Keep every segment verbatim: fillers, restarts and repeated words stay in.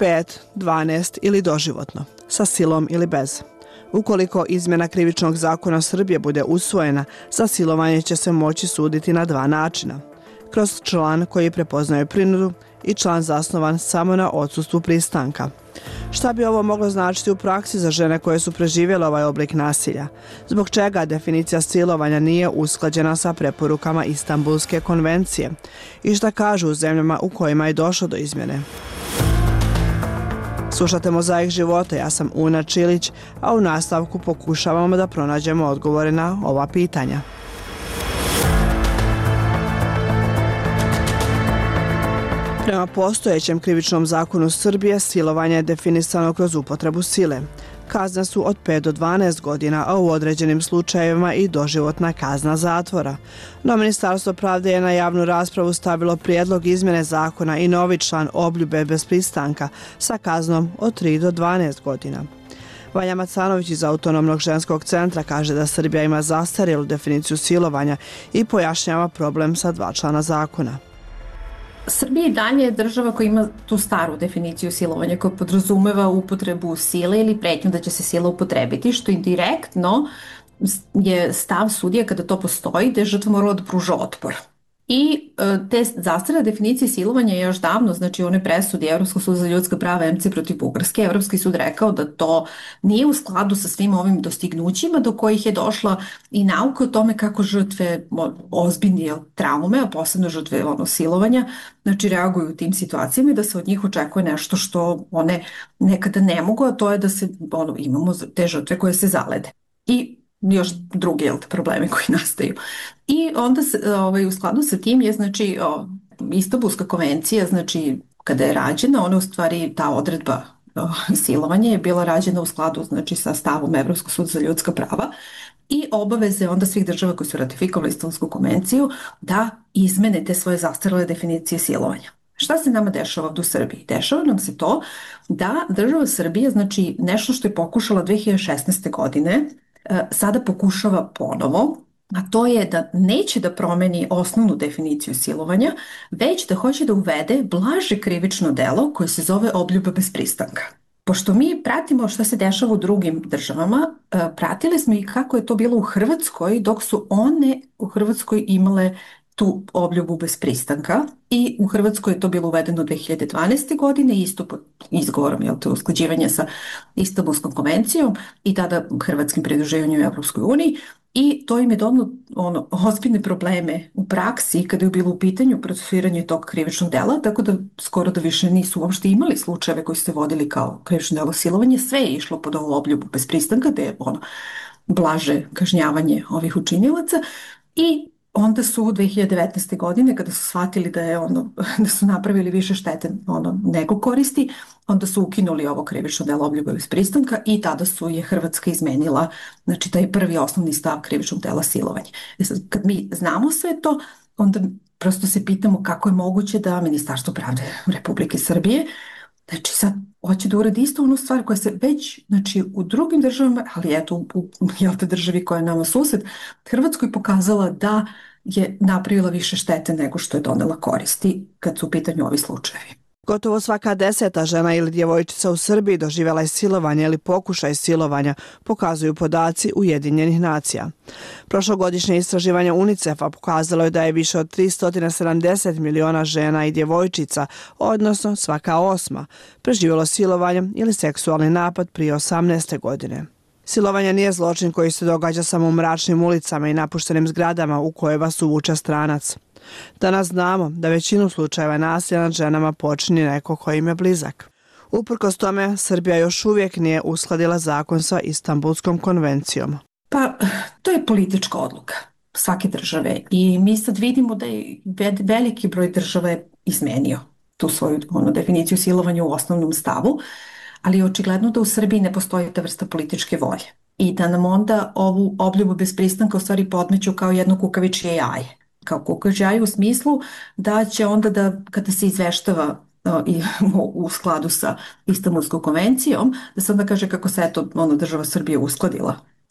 pet, dvanaest ili doživotno, sa silom ili bez. Ukoliko izmjena krivičnog zakona Srbije bude usvojena, za silovanje će se moći suditi na dva načina. Kroz član koji prepoznaje prinudu i član zasnovan samo na odsustvu pristanka. Šta bi ovo moglo značiti u praksi za žene koje su preživjele ovaj oblik nasilja? Zbog čega definicija silovanja nije usklađena sa preporukama Istanbulske konvencije? I šta kažu u zemljama u kojima je došlo do izmjene? Slušate Mozaik života, ja sam Una Čilić, a u nastavku pokušavamo da pronađemo odgovore na ova pitanja. Prema postojećem krivičnom zakonu Srbije, silovanje je definisano kroz upotrebu sile. Kazne su od pet do dvanaest godina, a u određenim slučajevima i doživotna kazna zatvora. No Ministarstvo pravde je na javnu raspravu stavilo prijedlog izmjene zakona i novi član obljube bez pristanka sa kaznom od tri do dvanaest godina. Vanja Macanović iz Autonomnog ženskog centra kaže da Srbija ima zastarjelu definiciju silovanja i pojašnjava problem sa dva člana zakona. Srbija i dalje je država koja ima tu staru definiciju silovanja koja podrazumeva upotrebu sile ili pretnju da će se sila upotrebiti, što indirektno je stav sudija kada to postoji da je žrtva morala da pruža otpor. I te zastarjele definicije silovanja je još davno, znači u onoj presudi Evropskog suda za ljudska prava em ce protiv Bugarske, Evropski sud rekao da to nije u skladu sa svim ovim dostignućima do kojih je došla i nauka o tome kako žrtve ozbiljne traume, a posebno žrtve ono, silovanja, znači reaguju u tim situacijama i da se od njih očekuje nešto što one nekada ne mogu, a to je da se ono, imamo te žrtve koje se zalede. I još drugi jel, problemi koji nastaju. I onda ovaj, u skladu sa tim je znači o, Istanbulska konvencija, znači kada je rađena, ona u stvari ta odredba o, silovanja je bila rađena u skladu znači sa stavom Evropskog suda za ljudska prava i obaveze onda svih država koji su ratifikovali Istanbulsku konvenciju da izmene te svoje zastarjele definicije silovanja. Šta se nama dešava ovdje u Srbiji? Dešava nam se to da država Srbije, znači nešto što je pokušala dve hiljade šesnaeste. godine, sada pokušava ponovo, a to je da neće da promeni osnovnu definiciju silovanja, već da hoće da uvede blaže krivično delo koje se zove obljuba bez pristanka. Pošto mi pratimo šta se dešava u drugim državama, pratili smo i kako je to bilo u Hrvatskoj, dok su one u Hrvatskoj imale tu obljubu bez pristanka i u Hrvatskoj je to bilo uvedeno dve hiljade dvanaeste. godine isto pod izgovorom jel, to usklađivanje sa Istanbulskom konvencijom i tada hrvatskim pridruživanjem u Evropskoj uniji i to im je donalo ono, ozbiljne probleme u praksi kada je bilo u pitanju procesuiranje tog krivičnog dela, tako da skoro da više nisu uopšte imali slučajeve koji su se vodili kao krivično delo silovanje, sve je išlo pod ovu obljubu bez pristanka, da je ono blaže kažnjavanje ovih učinilaca i onda su dve hiljade devetnaeste. godine kada su shvatili da je ono da su napravili više štete ono nego koristi, onda su ukinuli ovo krivično delo obljuba bez pristanka i tada su je Hrvatska izmenila, znači taj prvi osnovni stav krivičnog dela silovanja. E sad, kad mi znamo sve to, onda prosto se pitamo kako je moguće da Ministarstvo pravde Republike Srbije znači sad hoće da uradi isto onu stvar koja se već znači, u drugim državama, ali eto u, u jel te državi koja je nama sused, Hrvatskoj pokazala da je napravila više štete nego što je donela koristi kad su u pitanju ovi slučajevi. Gotovo svaka deseta žena ili djevojčica u Srbiji doživjela je silovanje ili pokušaj silovanja, pokazuju podaci Ujedinjenih nacija. Prošlogodišnje istraživanje UNICEF-a pokazalo je da je više od tristo sedamdeset miliona žena i djevojčica, odnosno svaka osma, preživjelo silovanje ili seksualni napad prije osamnaeste. godine. Silovanje nije zločin koji se događa samo u mračnim ulicama i napuštenim zgradama u koje vas uvuče stranac. Danas znamo da većinu slučajeva nasilja nad ženama počini neko ko im je blizak. Uprkos tome, Srbija još uvijek nije uskladila zakon sa Istanbulskom konvencijom. Pa, to je politička odluka svake države i mi sad vidimo da je veliki broj država je izmenio tu svoju ono, definiciju silovanja u osnovnom stavu, ali je očigledno da u Srbiji ne postoji ta vrsta političke volje i da nam onda ovu obljubu bez pristanka u stvari podmeću kao jedno kukavičje jaje. Kao kukavičje jaje u smislu da će onda da kada se izveštava i u skladu sa Istanbulskom konvencijom, da se onda kaže kako se eto ono, država Srbije uskladila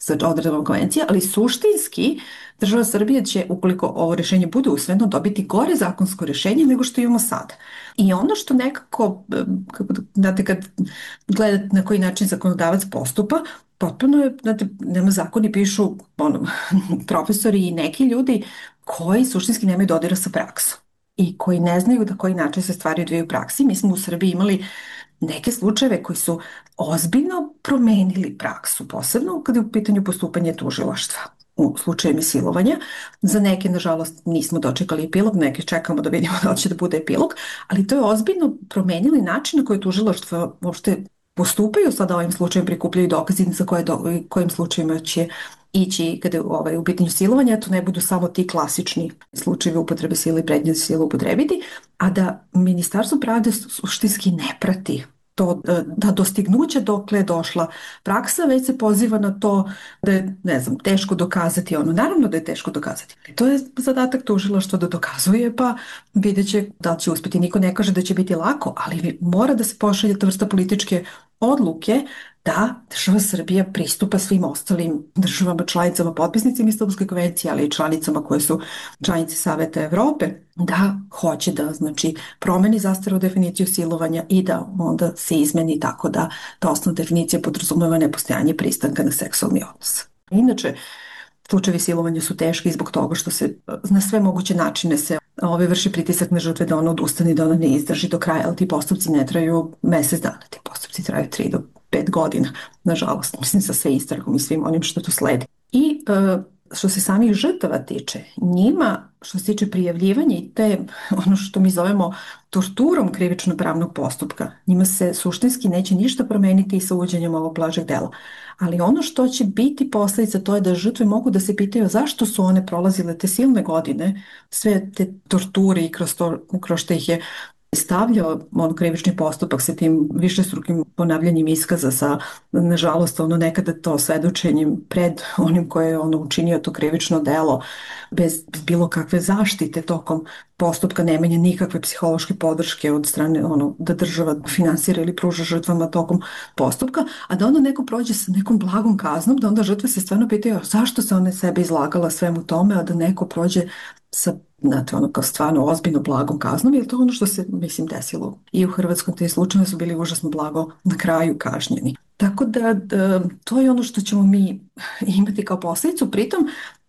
sa odredbama konvencije, ali suštinski država Srbije će, ukoliko ovo rješenje bude usvojeno, dobiti gore zakonsko rješenje nego što imamo sada. I ono što nekako, kako da, znate, kad gledate na koji način zakonodavac postupa, potpuno je, znate, nema zakoni, pišu ono, profesori i neki ljudi koji suštinski nemaju dodira sa praksom i koji ne znaju da koji način se stvari odvijaju u praksi. Mi smo u Srbiji imali neke slučajeve koji su ozbiljno promenili praksu, posebno kada je u pitanju postupanje tužilaštva u slučajevima silovanja. Za neke, nažalost, nismo dočekali epilog, neke čekamo da vidimo da će da bude epilog, ali to je ozbiljno promenili način na koji tužilaštvo uopšte postupaju. Sada ovim slučajem prikupljaju dokazi za koje do, kojim slučajima će ići kada je ovaj, u pitanju silovanja, to ne budu samo ti klasični slučajevi upotrebe sile i prednje sile upotrebiti, a da Ministarstvo pravde suštinski ne prati to, da dostignuće dokle je došla praksa, već se poziva na to da je, ne znam, teško dokazati ono. Naravno da je teško dokazati. To je zadatak tužilaštva da dokazuje, pa vidjet će da li će uspjeti. Niko ne kaže da će biti lako, ali mora da se pošalje ta vrsta političke odluke da država Srbija pristupa svim ostalim državama, članicama, potpisnicima Istanbulske konvencije, ali i članicama koje su članice Saveta Evrope, da hoće da, znači, promeni zastaru definiciju silovanja i da onda se izmeni tako da ta osnovna definicija podrazumeva nepostojanje pristanka na seksualni odnos. Inače, slučajevi silovanja su teški i zbog toga što se na sve moguće načine se ove vrši pritisak na žrtve da ona odustane, da ona ne izdrži do kraja, ali ti postupci ne traju mesec dana, ti postupci traju tri do pet godina, nažalost, mislim, sa sve istragom i svim onim što tu sledi. I e, što se samih žrtava tiče, njima, što se tiče prijavljivanja i te, ono što mi zovemo torturom krivično-pravnog postupka, njima se suštinski neće ništa promeniti i sa uvođenjem ovog blažeg dela. Ali ono što će biti posljedica, to je da žrtve mogu da se pitaju zašto su one prolazile te silne godine, sve te torture i kroz, to, kroz što ih je stavljao on krivični postupak sa tim višestrukim ponavljanjem iskaza, sa, nažalost, ono nekada to svedočenjem pred onim koje je ono učinio to krivično delo, bez, bez bilo kakve zaštite tokom postupka, nemanja nikakve psihološke podrške od strane ono da država finansira ili pruža žrtvama tokom postupka, a da onda neko prođe sa nekom blagom kaznom, da onda žrtve se stvarno pitaju zašto se ona sebe izlagala svemu tome, a da neko prođe sa, znate, ono kao stvarno ozbiljno blagom kaznom, jer to ono što se, mislim, desilo i u Hrvatskom, te slučajeve su bili užasno blago na kraju kažnjeni. Tako da, da to je ono što ćemo mi imati kao posljedicu. Pritom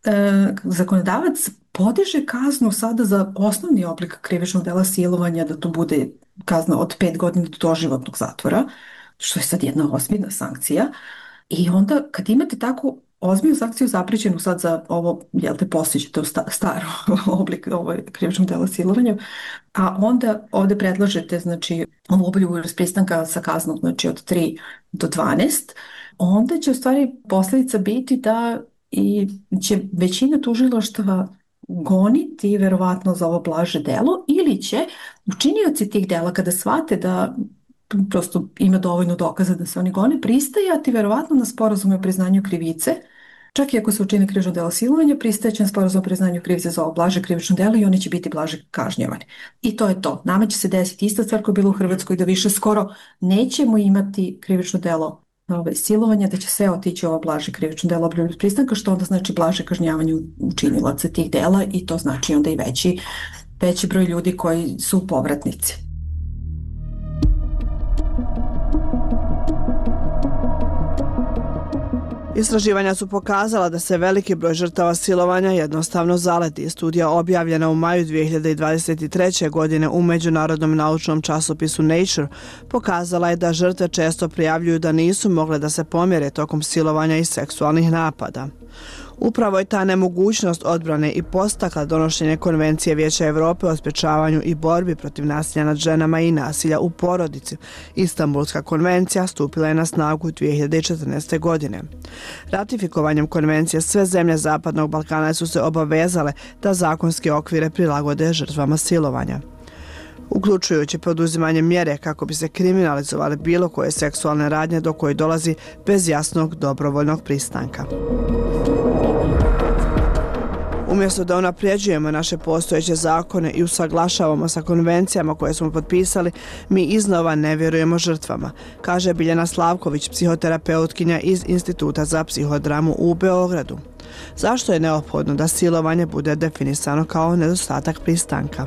e, zakonodavac podiže kaznu sada za osnovni oblik krivičnog dela silovanja, da to bude kazna od pet godina do doživotnog zatvora, što je sad jedna ozbiljna sankcija. I onda kad imate takvu ozbiljnu sankciju zaprećenu sad za ovo, jel te, postići to sta, staro oblik ovaj, krivičnog dela silovanja, a onda ovde predlažete, znači, ovu obolju pristanka sa kaznom, znači, od tri do dvanaest, onda će u stvari posljedica biti da i će većina tužilaštava goniti verovatno za ovo blaže delo, ili će učinioci tih dela kada shvate da prosto ima dovoljno dokaza da se oni gone, pristajati verovatno na sporazume o priznanju krivice, čak i ako se učini krivično delo silovanja, pristajeće na sporazum o priznanju krivice za ovo blaže krivično delo i oni će biti blaže kažnjavani. I to je to. Nama će se desiti ista stvar koja je bila u Hrvatskoj, da više skoro nećemo imati krivično delo ove, silovanja, da će sve otići ovo blaže krivično delo oboljuljivog pristanka, što onda znači blaže kažnjavanje učinilaca tih dela i to znači onda i veći, veći broj ljudi koji su povratnici. Istraživanja su pokazala da se veliki broj žrtava silovanja jednostavno zaleti. Studija objavljena u maju dvije hiljade dvadeset treće. godine u međunarodnom naučnom časopisu Nature pokazala je da žrtve često prijavljuju da nisu mogle da se pomjere tokom silovanja i seksualnih napada. Upravo je ta nemogućnost odbrane i podstakla donošenje Konvencije Vijeća Evrope o sprečavanju i borbi protiv nasilja nad ženama i nasilja u porodici. Istanbulska konvencija stupila je na snagu dvije hiljade četrnaeste. godine. Ratifikovanjem konvencije sve zemlje Zapadnog Balkana su se obavezale da zakonske okvire prilagode žrtvama silovanja, uključujući poduzimanje mjere kako bi se kriminalizovale bilo koje seksualne radnje do koje dolazi bez jasnog dobrovoljnog pristanka. U Umjesto da unapređujemo naše postojeće zakone i usaglašavamo sa konvencijama koje smo potpisali, mi iznova ne vjerujemo žrtvama, kaže Biljana Slavković, psihoterapeutkinja iz Instituta za psihodramu u Beogradu. Zašto je neophodno da silovanje bude definisano kao nedostatak pristanka?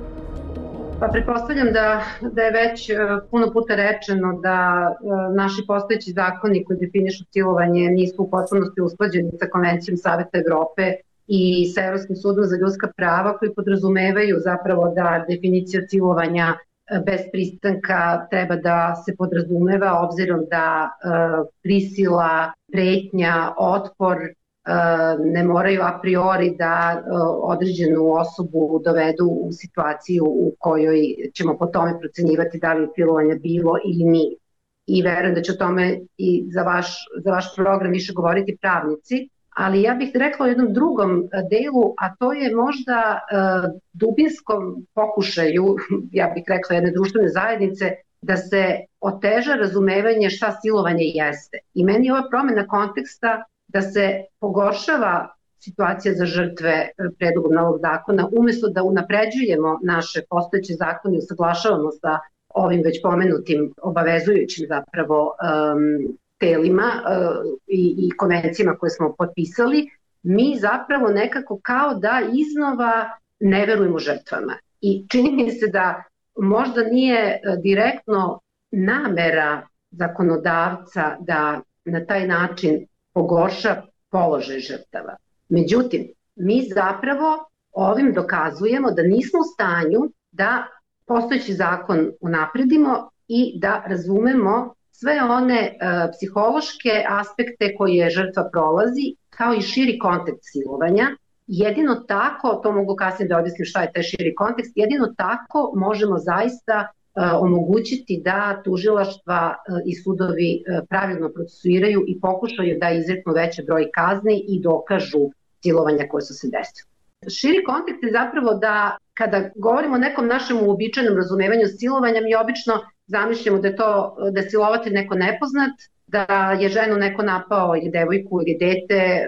Pa pretpostavljam da, da je već puno puta rečeno da naši postojeći zakoni koji definišu silovanje nisu u potpunosti usklađeni sa Konvencijom Saveta Evrope i sa Evropskim sudom za ljudska prava, koji podrazumevaju zapravo da definicija silovanja bez pristanka treba da se podrazumeva, obzirom da prisila, pretnja, otpor ne moraju a priori da određenu osobu dovedu u situaciju u kojoj ćemo po tome procenjivati da li je silovanja bilo ili nije. I verujem da će o tome i za vaš, za vaš program više govoriti pravnici, ali ja bih rekla o jednom drugom delu, a to je možda uh, dubinskom pokušaju, ja bih rekla jedne društvene zajednice, da se oteža razumevanje šta silovanje jeste. I meni je ova promjena konteksta da se pogoršava situacija za žrtve predlogom novog zakona, umjesto da unapređujemo naše postojeće zakone i usaglašavamo sa ovim već pomenutim obavezujućim zapravo um, telima uh, i, i konvencijama koje smo potpisali, mi zapravo nekako kao da iznova ne verujemo žrtvama. I čini mi se da možda nije direktno namera zakonodavca da na taj način pogorša položaj žrtava. Međutim, mi zapravo ovim dokazujemo da nismo u stanju da postojeći zakon unapredimo i da razumemo sve one e, psihološke aspekte koje žrtva prolazi, kao i širi kontekst silovanja. Jedino tako, to mogu kasnije da objasnim šta je taj širi kontekst, jedino tako možemo zaista omogućiti da tužilaštva i sudovi pravilno procesuiraju i pokušaju da izreknu veći broj kazni i dokažu silovanja koje su se desile. Širi kontekst je zapravo da kada govorimo o nekom našem uobičajenom razumevanju silovanja, mi obično zamišljamo da je to da je silovatelj neko nepoznat, da je ženu neko napao ili devojku ili dete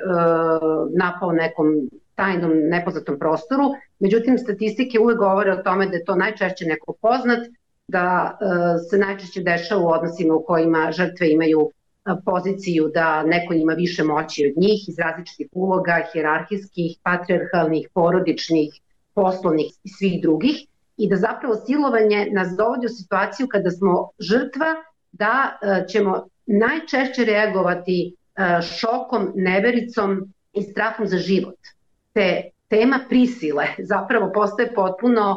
napao nekom tajnom nepoznatom prostoru. Međutim, statistike uvek govore o tome da je to najčešće neko poznat, da se najčešće dešava u odnosima u kojima žrtve imaju poziciju da neko ima više moći od njih iz različitih uloga, hijerarhijskih, patrijarhalnih, porodičnih, poslovnih i svih drugih, i da zapravo silovanje nas dovodi u situaciju kada smo žrtva, da ćemo najčešće reagovati šokom, nevericom i strahom za život. Te tema prisile zapravo postaje potpuno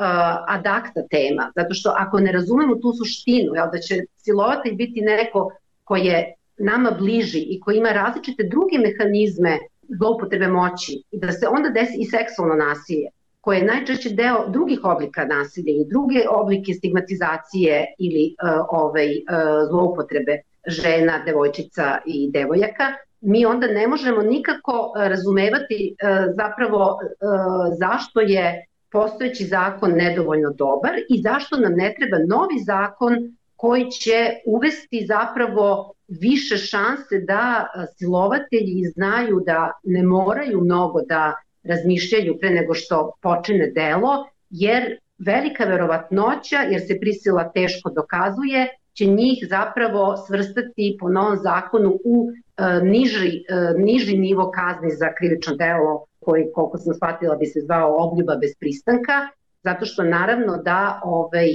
ad acta tema, zato što ako ne razumemo tu suštinu, jel, da će silovatelj biti neko ko je nama bliži i ko ima različite druge mehanizme zloupotrebe moći, i da se onda desi i seksualno nasilje, koje je najčešće deo drugih oblika nasilja i druge oblike stigmatizacije ili uh, ovaj, uh, zloupotrebe žena, devojčica i devojaka, mi onda ne možemo nikako razumevati uh, zapravo uh, zašto je postojeći zakon nedovoljno dobar i zašto nam ne treba novi zakon koji će uvesti zapravo više šanse da silovatelji znaju da ne moraju mnogo da razmišljaju pre nego što počine delo, jer velika verovatnoća, jer se prisila teško dokazuje, će njih zapravo svrstati po novom zakonu u e, niži, e, niži nivo kazni za krivično delo koji, koliko sam shvatila, bi se zvao obljuba bez pristanka, zato što naravno da ovaj,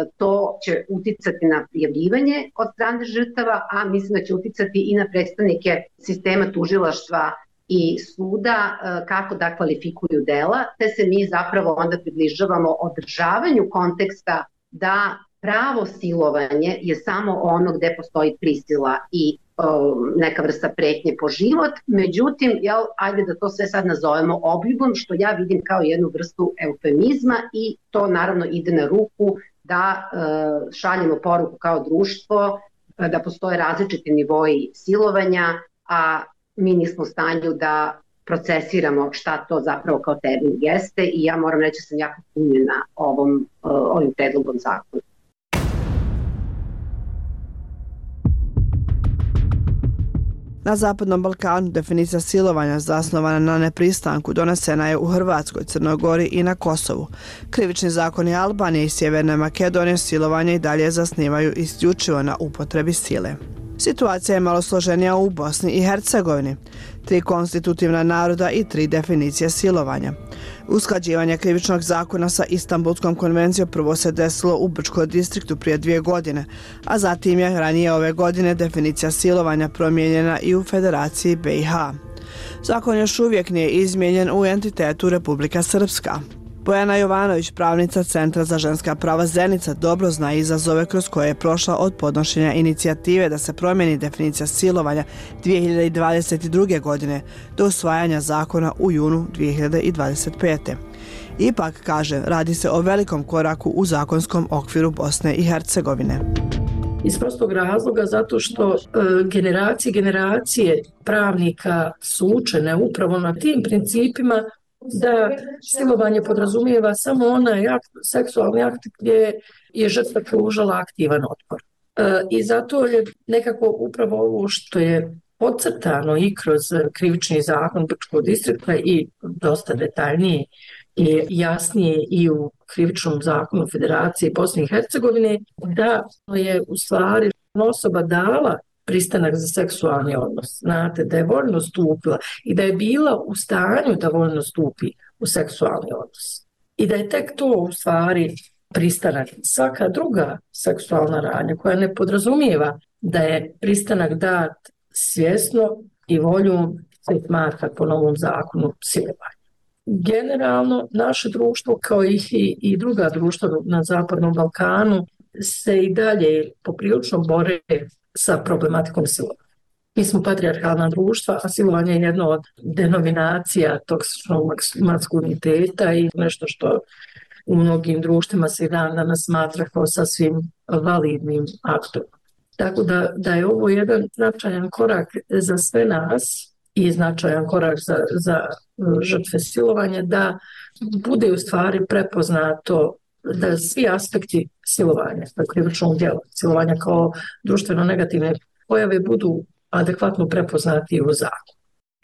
to će uticati na prijavljivanje od strane žrtava, a mislim da će uticati i na predstavnike sistema tužilaštva i suda kako da kvalifikuju dela, te se mi zapravo onda približavamo održavanju konteksta da pravo silovanje je samo ono gde postoji prisila i neka vrsta pretnje po život, međutim, jel, ajde da to sve sad nazovemo obljubom, što ja vidim kao jednu vrstu eufemizma, i to naravno ide na ruku da e, šaljemo poruku kao društvo da postoje različiti nivoji silovanja, a mi nismo u stanju da procesiramo šta to zapravo kao termin jeste, i ja moram reći da sam jako punjena ovom, ovim predlogom zakona. Na Zapadnom Balkanu definicija silovanja zasnovana na nepristanku donesena je u Hrvatskoj, Crnoj Gori i na Kosovu. Krivični zakoni Albanije i Sjeverne Makedonije silovanje i dalje zasnivaju isključivo na upotrebi sile. Situacija je malo složenija u Bosni i Hercegovini. Tri konstitutivna naroda i tri definicije silovanja. Usklađivanje krivičnog zakona sa Istanbulskom konvencijom prvo se desilo u Brčkom distriktu prije dvije godine, a zatim je ranije ove godine definicija silovanja promijenjena i u Federaciji B i H. Zakon još uvijek nije izmijenjen u entitetu Republika Srpska. Bojana Jovanović, pravnica Centra za ženska prava Zenica, dobro zna izazove kroz koje je prošla od podnošenja inicijative da se promijeni definicija silovanja dvije hiljade dvadeset druge. godine do usvajanja zakona u junu dvije hiljade dvadeset pete. Ipak, kaže, radi se o velikom koraku u zakonskom okviru Bosne i Hercegovine. Iz prostog razloga zato što e, generacije generacije pravnika su učene upravo na tim principima da silovanje podrazumijeva samo onaj akt, seksualni akt gdje je žrtva pružala aktivan otpor. E, I zato je nekako upravo ovo što je podcrtano i kroz krivični zakon Brčkog distrikta i dosta detaljnije i jasnije i u krivičnom zakonu Federacije Bosne i Hercegovine, da je u stvari osoba dala pristanak za seksualni odnos. Znate, da je voljno stupila i da je bila u stanju da voljno stupi u seksualni odnos. I da je tek to u stvari pristanak. Svaka druga seksualna radnja koja ne podrazumijeva da je pristanak dat svjesno i voljom se smatra po novom zakonu silovanja. Generalno, naše društvo, kao i, i druga društva na Zapadnom Balkanu, se i dalje poprilično bore sa problematikom silovanja. Mi smo patrijarhalna društva, a silovanje je jedna od denominacija toksičnog maskuliniteta i nešto što u mnogim društvima se i dan danas smatra kao sasvim validnim aktom. Tako da, da je ovo jedan značajan korak za sve nas i značajan korak za, za žrtve silovanja, da bude u stvari prepoznato da svi aspekti silovanja, krivičnog djela, silovanja kao društveno negativne pojave budu adekvatno prepoznati u zakonu.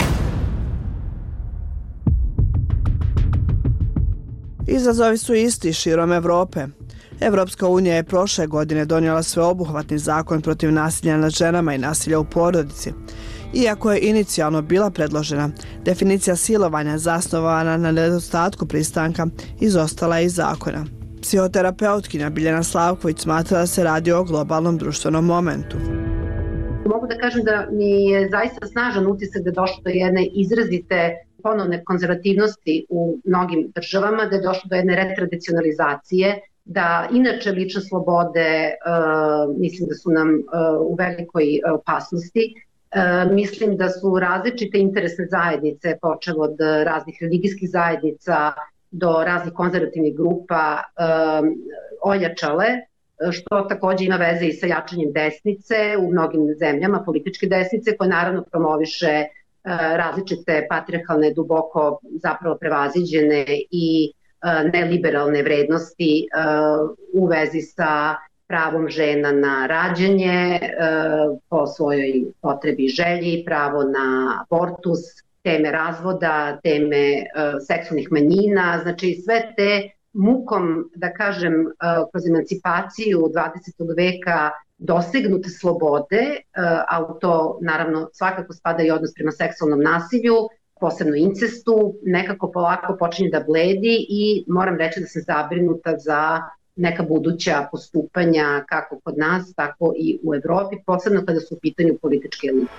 Izazovi su isti širom Evrope. Evropska unija je prošle godine donijela sveobuhvatni zakon protiv nasilja nad ženama i nasilja u porodici. Iako je inicijalno bila predložena, definicija silovanja zasnovana na nedostatku pristanka izostala je iz zakona. Psihoterapeutkinja Biljana Slavković smatra da se radi o globalnom društvenom momentu. Mogu da kažem da mi je zaista snažan utisak da je došlo do jedne izrazite ponovne konzervativnosti u mnogim državama, da je došlo do jedne retradicionalizacije, da inače lične slobode uh, mislim da su nam uh, u velikoj opasnosti. Uh, mislim da su različite interesne zajednice, počev od raznih religijskih zajednica do raznih konzervativnih grupa, uh, ojačale, što također ima veze i sa jačanjem desnice u mnogim zemljama, političke desnice, koje naravno promoviše uh, različite patrijarhalne, duboko zapravo prevaziđene i uh, neliberalne vrednosti uh, u vezi sa pravom žena na rađanje uh, po svojoj potrebi i želji, pravo na abortus, teme razvoda, teme uh, seksualnih manjina, znači sve te mukom, da kažem, uh, kroz emancipaciju dvadesetog veka dosegnute slobode, uh, a u to naravno svakako spada i odnos prema seksualnom nasilju, posebno incestu, nekako polako počinje da bledi i moram reći da sam zabrinuta za neka buduća postupanja kako kod nas, tako i u Evropi, posebno kada su u pitanju političke elite.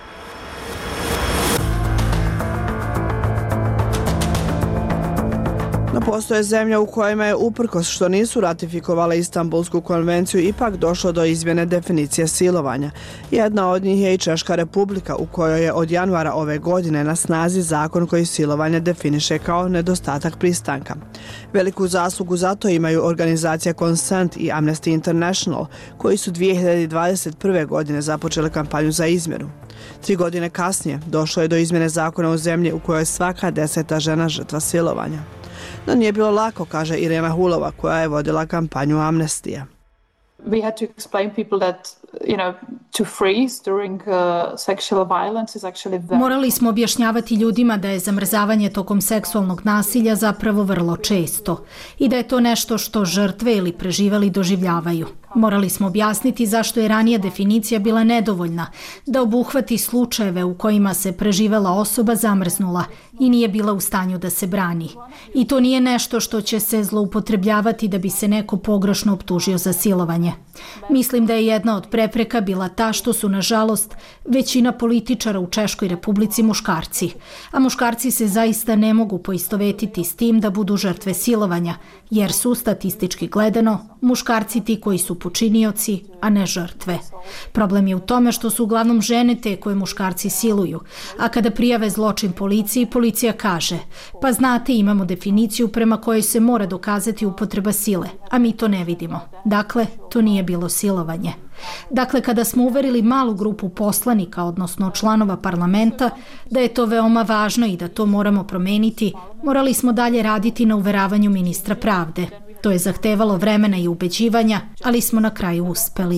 No postoje zemlje u kojima je uprkos što nisu ratifikovale Istanbulsku konvenciju ipak došlo do izmjene definicije silovanja. Jedna od njih je i Češka Republika u kojoj je od januara ove godine na snazi zakon koji silovanje definiše kao nedostatak pristanka. Veliku zaslugu za to imaju organizacija Consent i Amnesty International koji su dvije hiljade dvadeset prve. godine započele kampanju za izmjenu. Tri godine kasnije došlo je do izmjene zakona u zemlji u kojoj je svaka deseta žena žrtva silovanja. No nije bilo lako, kaže Irena Hulova, koja je vodila kampanju Amnestija. We had to explain people that, you know, Morali smo objašnjavati ljudima da je zamrzavanje tokom seksualnog nasilja zapravo vrlo često i da je to nešto što žrtve ili preživeli doživljavaju. Morali smo objasniti zašto je ranija definicija bila nedovoljna, da obuhvati slučajeve u kojima se preživela osoba zamrznula i nije bila u stanju da se brani. I to nije nešto što će se zloupotrebljavati da bi se neko pogrešno optužio za silovanje. Mislim da je jedna od prepreka bila ta što su, nažalost, većina političara u Češkoj Republici muškarci, a muškarci se zaista ne mogu poistovetiti s tim da budu žrtve silovanja, jer su, statistički gledano, muškarci ti koji su počinioci, a ne žrtve. Problem je u tome što su uglavnom žene te koje muškarci siluju, a kada prijave zločin policiji, policija kaže: pa znate, imamo definiciju prema kojoj se mora dokazati upotreba sile, a mi to ne vidimo. Dakle, to nije bilo silovanje. Dakle, kada smo uverili malu grupu poslanika, odnosno članova parlamenta, da je to veoma važno i da to moramo promeniti, morali smo dalje raditi na uveravanju ministra pravde. To je zahtevalo vremena i ubeđivanja, ali smo na kraju uspeli.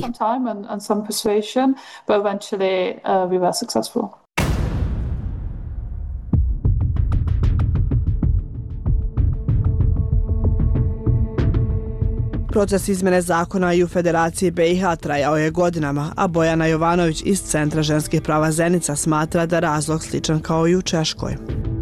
Proces izmene zakona i u Federaciji B i H trajao je godinama, a Bojana Jovanović iz Centra ženskih prava Zenica smatra da razlog sličan kao i u Češkoj.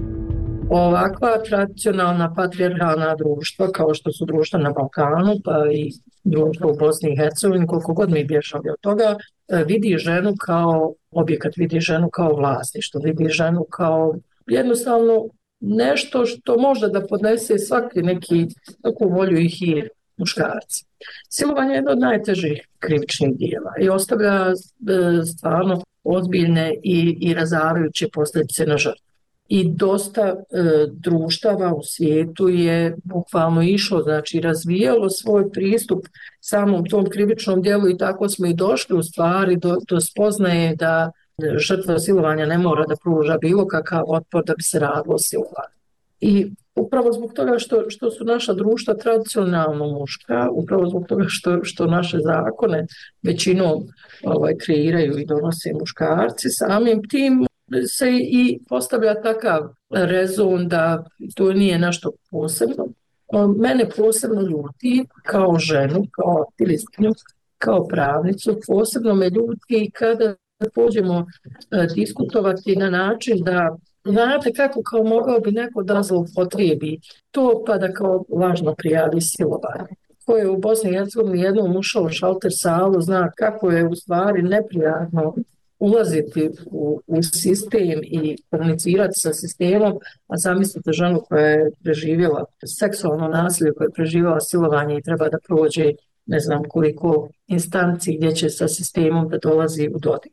Ovakva tradicionalna patrijarhalna društva, kao što su društva na Balkanu, pa i društvo u Bosni i Hercegovini, koliko god mi bježali od toga, vidi ženu kao objekat, vidi ženu kao vlasništvo, vidi ženu kao jednostavno nešto što može da podnese svaki neki takvu volju i hir muškarci. Silovanje je jedno od najtežih krivičnih dijela i ostavlja e, stvarno ozbiljne i, i razarajuće posljedice na žrtvu. I dosta e, društava u svijetu je bukvalno išlo, znači razvijalo svoj pristup samom tom krivičnom dijelu i tako smo i došli u stvari do, do spoznaje da žrtva silovanja ne mora da pruža bilo kakav otpor da bi se radilo silovanje. I upravo zbog toga što, što su naša društva tradicionalno muška, upravo zbog toga što, što naše zakone većinom ovaj, kreiraju i donose muškarci, samim tim se i postavlja takav rezon da to nije nešto posebno. Mene posebno ljuti kao ženu, kao aktivistkinju, kao pravnicu, posebno me ljuti kada pođemo diskutovati na način da znate kako kao mogao bi neko da zloupotrijebi to pa da kao lažno prijavi silovanje. Ko je u Bosni i Hercegovini jednom ušao u šalter salu, zna kako je u stvari neprijatno ulaziti u, u sistem i komunicirati sa sistemom, a zamislite ženu koja je preživjela seksualno nasilje, koja je preživjela silovanje i treba da prođe ne znam koliko instanci gdje će sa sistemom da dolazi u dodir.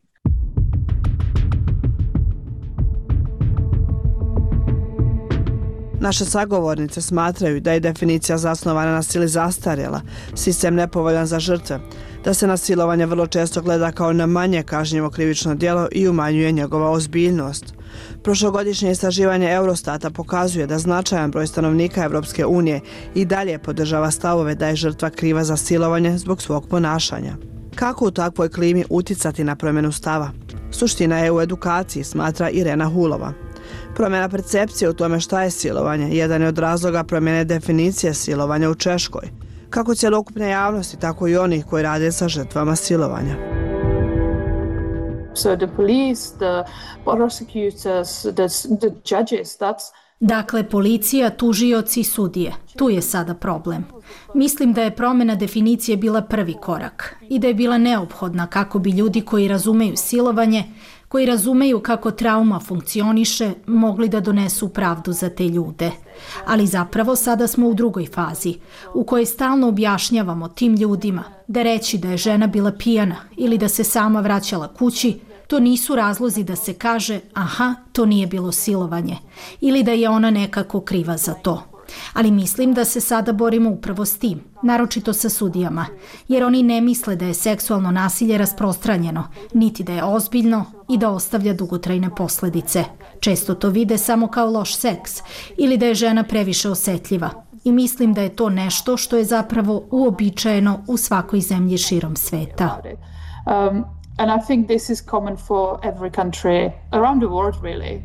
Naše sagovornice smatraju da je definicija zasnovana na sili zastarjela, sistem nepovoljan za žrtve, da se na silovanje vrlo često gleda kao na manje kažnjivo krivično djelo i umanjuje njegova ozbiljnost. Prošlogodišnje istraživanje Eurostata pokazuje da značajan broj stanovnika Evropske unije i dalje podržava stavove da je žrtva kriva za silovanje zbog svog ponašanja. Kako u takvoj klimi uticati na promjenu stava? Suština je u edukaciji, smatra Irena Hulova. Promjena percepcije u tome šta je silovanje jedan je od razloga promjene definicije silovanja u Češkoj, kako cjelokupne javnosti, tako i onih koji rade sa žrtvama silovanja. So the police, the prosecutors, the, the judges, that's Dakle, policija, tužioci, sudije. Tu je sada problem. Mislim da je promjena definicije bila prvi korak i da je bila neophodna kako bi ljudi koji razumeju silovanje, koji razumeju kako trauma funkcioniše, mogli da donesu pravdu za te ljude. Ali zapravo sada smo u drugoj fazi, u kojoj stalno objašnjavamo tim ljudima da reći da je žena bila pijana ili da se sama vraćala kući, to nisu razlozi da se kaže aha, to nije bilo silovanje ili da je ona nekako kriva za to. Ali mislim da se sada borimo upravo s tim, naročito sa sudijama, jer oni ne misle da je seksualno nasilje rasprostranjeno, niti da je ozbiljno i da ostavlja dugotrajne posljedice. Često to vide samo kao loš seks ili da je žena previše osjetljiva. I mislim da je to nešto što je zapravo uobičajeno u svakoj zemlji širom sveta. Um, And I think this is common for every country around the world, really.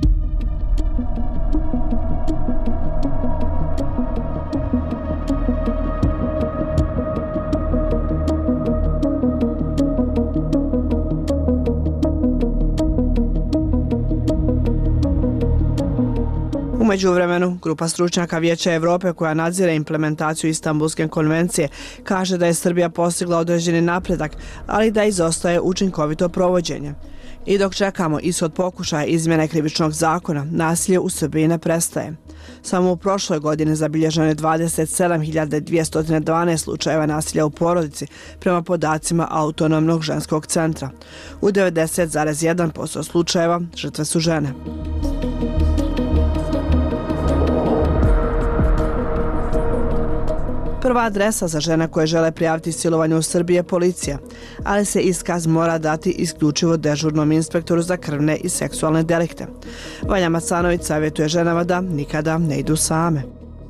U međuvremenu, grupa stručnjaka Vijeća Evrope koja nadzire implementaciju Istanbulske konvencije kaže da je Srbija postigla određeni napredak, ali da izostaje učinkovito provođenje. I dok čekamo ishod pokušaja izmjene krivičnog zakona, nasilje u Srbiji ne prestaje. Samo u prošloj godini zabilježeno je dvadeset sedam hiljada dvjesto dvanaest slučajeva nasilja u porodici prema podacima Autonomnog ženskog centra. U devedeset zarez jedan posto slučajeva žrtve su žene. Prva adresa za žene koje žele prijaviti silovanje u Srbiji je policija, ali se iskaz mora dati isključivo dežurnom inspektoru za krvne i seksualne delikte. Vanja Macanović savjetuje ženama da nikada ne idu same.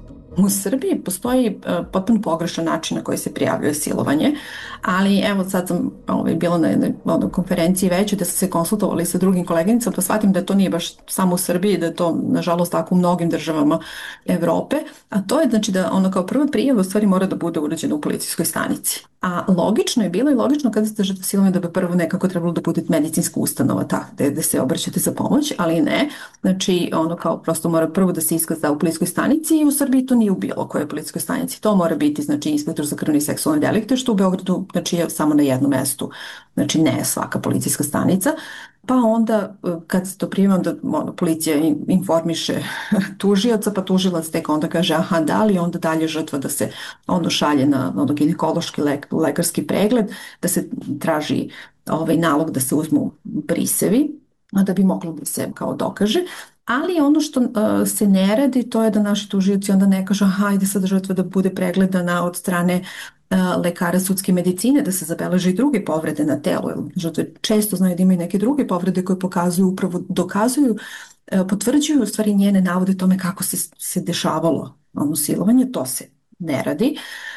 U Srbiji postoji uh, potpuno pogrešan način na koji se prijavljuje silovanje, ali evo sad sam ovaj, bila na jednoj ono, konferenciji veće da su se konsultovali sa drugim koleginicama, pa shvatim da to nije baš samo u Srbiji, da je to nažalost tako u mnogim državama Evrope, a to je znači da ono kao prva prijava u stvari mora da bude urađena u policijskoj stanici. A logično je bilo i logično kada ste žrtve silovanja da bi prvo nekako trebalo da bude medicinska ustanova ta, da, da se obraćate za pomoć, ali ne. Znači ono kao prosto mora prvo da se iskaz da u policijskoj stanici i u Srbiji to nije u bilo kojoj policijskoj stanici. To mora biti znači inspektor za krvne i seksualne delikte, što u Beogradu znači je samo na jednom mestu, znači ne svaka policijska stanica. Pa onda kad se to prijema, onda ono, policija informiše tužioca, pa tužilac tek onda kaže aha da li, onda dalje žrtva da se ono šalje na ono, ginekološki lek, lekarski pregled, da se traži ovaj nalog da se uzmu brisevi, da bi moglo da se kao dokaže. Ali ono što uh, se ne radi, to je da naši tužioci onda ne kažu hajde sad žrtva da bude pregledana od strane uh, lekara sudske medicine, da se zabeleže i druge povrede na telu. Žrtve često znaju da imaju neke druge povrede koje pokazuju, upravo dokazuju, uh, potvrđuju u stvari njene navode tome kako se, se dešavalo ono silovanje, to se ne radi.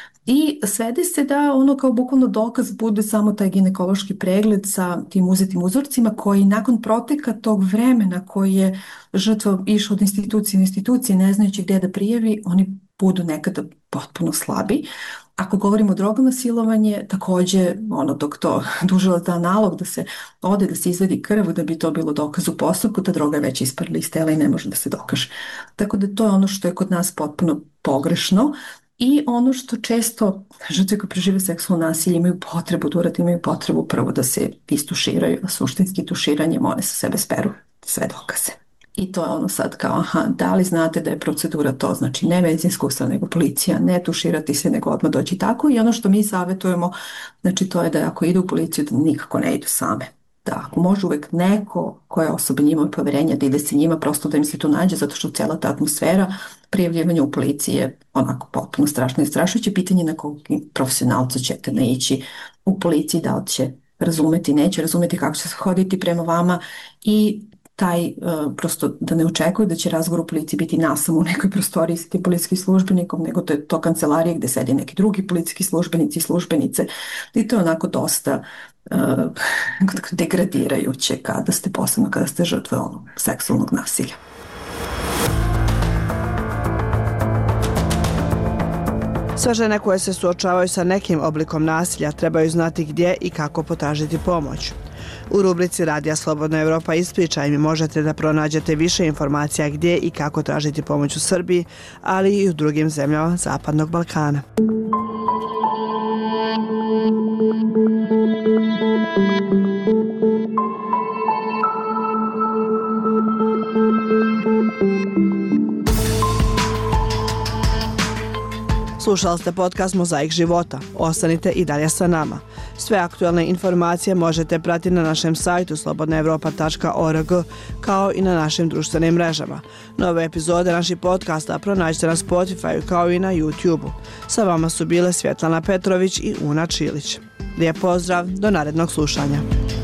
I svede se da ono kao bukvalno dokaz bude samo taj ginekološki pregled sa tim uzetim uzorcima koji nakon proteka tog vremena koji je žrtva išla od institucije u institucije ne znajući gdje da prijavi, oni budu nekada potpuno slabi. Ako govorimo o drogama, silovanje, također ono dok to tužilac da nalog da se ode, da se izvedi krv, da bi to bilo dokaz u postupku, ta droga je već isparila iz tela i ne može da se dokaže. Tako da to je ono što je kod nas potpuno pogrešno. I ono što često žrtve koje prežive seksualno nasilje imaju potrebu da urade, imaju potrebu prvo da se istuširaju, a suštinski tuširanjem one sa sebe speru sve dokaze. I to je ono sad kao, aha, da li znate da je procedura to, znači ne medicinska ustanova, nego policija, ne tuširati se, nego odmah doći tako. I ono što mi savjetujemo, znači to je da ako idu u policiju, da nikako ne idu same. Da, ako može uvek neko koje osobe njima poverenja da ide se njima, prosto da im se to nađe, zato što cijela ta atmosfera prijavljivanja u policiji je onako potpuno strašno i strašujuće. Pitanje na kog profesionalca ćete naići u policiji, da li će razumeti, neće razumeti kako će se hoditi prema vama i taj uh, prosto da ne očekuju da će razgovor u policiji biti nasam u nekoj prostoriji sa tim policijskim službenikom, nego to je to kancelarija gde sedi neki drugi policijski službenici i službenice i to je onako dosta uh, degradirajuće kada ste posebno kada ste žrtve onog seksualnog nasilja. Sve žene koje se suočavaju sa nekim oblikom nasilja trebaju znati gdje i kako potražiti pomoć. U rubrici Radija Slobodna Evropa ispričaj mi možete da pronađete više informacija gdje i kako tražiti pomoć u Srbiji, ali i u drugim zemljama Zapadnog Balkana. Slušali ste podcast Mozaik života. Ostanite i dalje sa nama. Sve aktualne informacije možete pratiti na našem sajtu slobodna evropa tačka org kao i na našim društvenim mrežama. Nove epizode naših podcasta pronađite na Spotify kao i na YouTube. Sa vama su bile Svjetlana Petrović i Una Čilić. Lijep pozdrav, do narednog slušanja.